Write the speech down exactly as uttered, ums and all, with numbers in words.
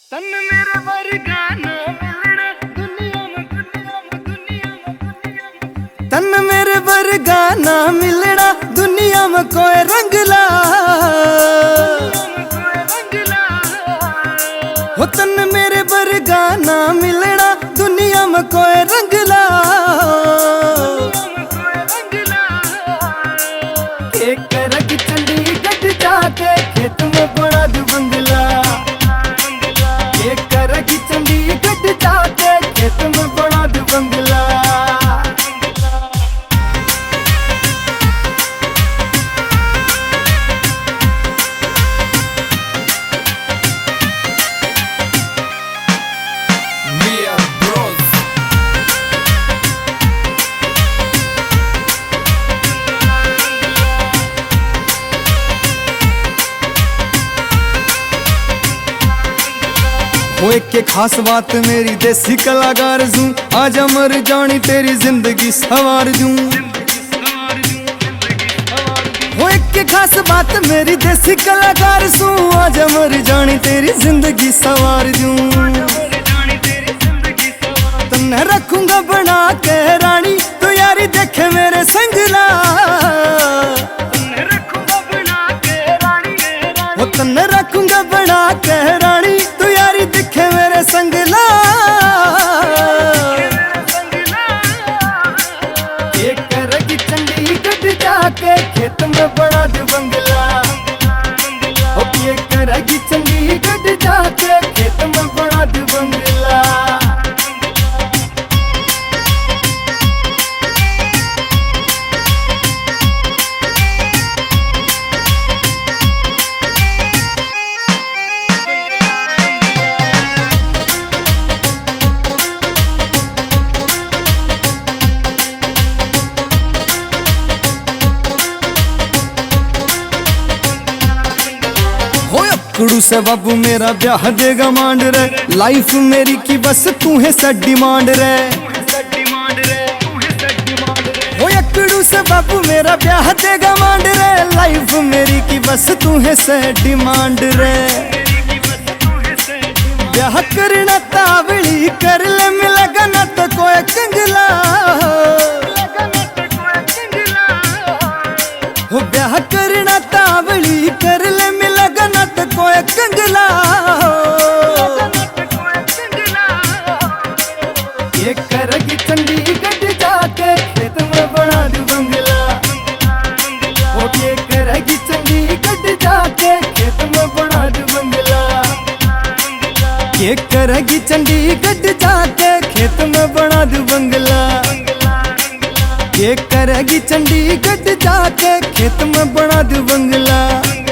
तन मेरे वर्गा ना मिलना दुनिया में दुनिया में दुनिया में दुनिया में तन मेरे वर्गा ना मिलना दुनिया में कोई रंगला हो तन मेरे वर्गा ना मिलना दुनिया में कोई रंगला एक करक चंडीगढ़ जाके खेत में बड़ा दू बंगला की चंडीगढ़ जाके खेत में बड़ा दू बंगला। वो एक के खास बात मेरी देसी कलाकार जूं आजा मर जानी तेरी जिंदगी सवार दूं। वो एक के खास बात मेरी देसी कलाकार सूं आजा मर जानी तेरी जिंदगी सवार दूं। तन्ने रखूंगा बना के रानी तू यारी देखे मेरे संगला वो तन्ने रखूंगा बना के रानी तू यारी दिखे मेरे संगला। ये करगी चंडीगढ़ जाके खेत में बड़ा दू बंगला ओ ये करगी चंडीगढ़ जाके खेत में बड़ा दू बंगला। कुड़ू से बाबू मेरा ब्याह देगा मांड रे लाइफ मेरी की बस तू है सब डिमांड रे। हो कुड़ू से बाबू मेरा ब्याह देगा मांड रे लाइफ मेरी की बस तू है सब डिमांड रे। ब्याह करना तावली कर ले मिलेगा ना तो कोई कंगला हो ब्याह करना तावली कर ले मिलेगा ना तो कोई कंगला। ये करगी चंडीगढ़ जाके खेत में बना दू बंगला वो ये करगी चंडीगढ़ जाके खेत में बना दू बंगला। ये करगी चंडीगढ़ जाके खेत में बना दू बंगला ये करगी चंडीगढ़ जाके खेत में बना दू बंगला।